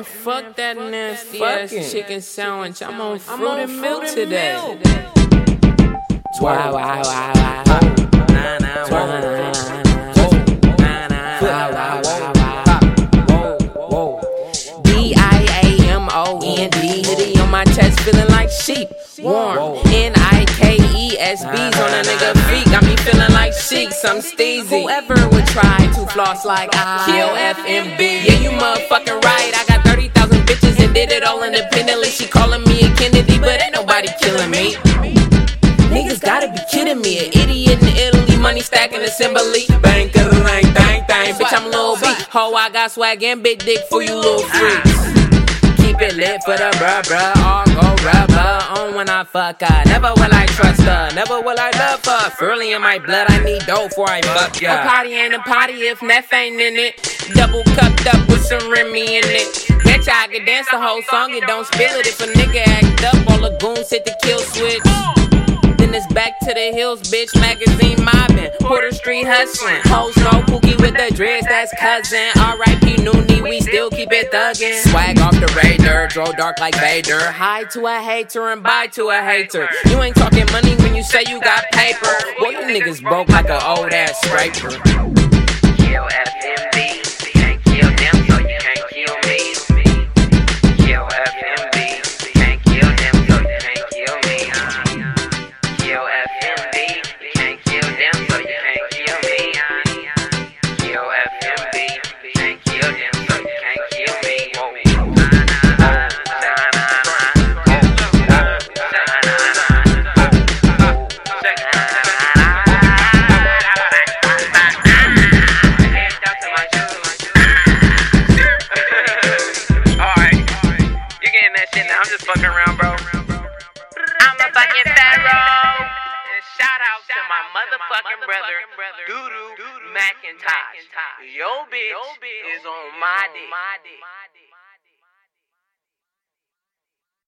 fuck that nasty ass chicken sandwich. I'm on fruit and milk today. Wow, wow, wow, wow. D-I-A-M-O-N-D. Hoodie on my chest, feeling like sheep. Warm. N-I-K-E-S-B's on a nigga feet. Got me feeling like chic, some steezy. Whoever would try to floss like I kill FMB. Yeah, you motherfucking right. I got 30,000 bitches and did it all independently. She calling me a Kennedy, but ain't nobody killing me. Niggas gotta be kidding me. An idiot in Italy, money stacking assembly. Bang, bang, bang, bang. Bitch, I'm Lil B. Ho, I got swag and big dick for you little freaks. Keep it lit for the bruh, all go rubber on when I fuck her. Never will I trust her, never will I love her. Early in my blood, I need dough before I fuck ya. A party ain't a party if Neff ain't in it. Double cupped up with some Remy in it. Bitch, I can dance the whole song, it don't spill it. If a nigga act up, all the goons hit the kill switch. Then it's back to the hills, bitch, magazine mobbing, Porter Street hustling. Hoes no Pookie with the dreads, that's cousin. R.I.P. Noonie, we still keep it thuggin'. Swag off the radar, draw dark like Vader. Hi to a hater and bye to a hater. You ain't talking money when you say you got paper. Boy, you niggas broke like an old ass scraper. Kill FMB, you can't kill them, so you can't kill me. Kill FMB, you can't kill them, so you can't kill me. Kill FMB, you can't kill them, so you can't kill me. Kill FMB, you can't kill them, so you can't kill me. I'm just fucking around, bro. I'm a fucking pharaoh. And shout out to my motherfucking brother, Doodoo Macintosh. Yo, bitch is on my dick.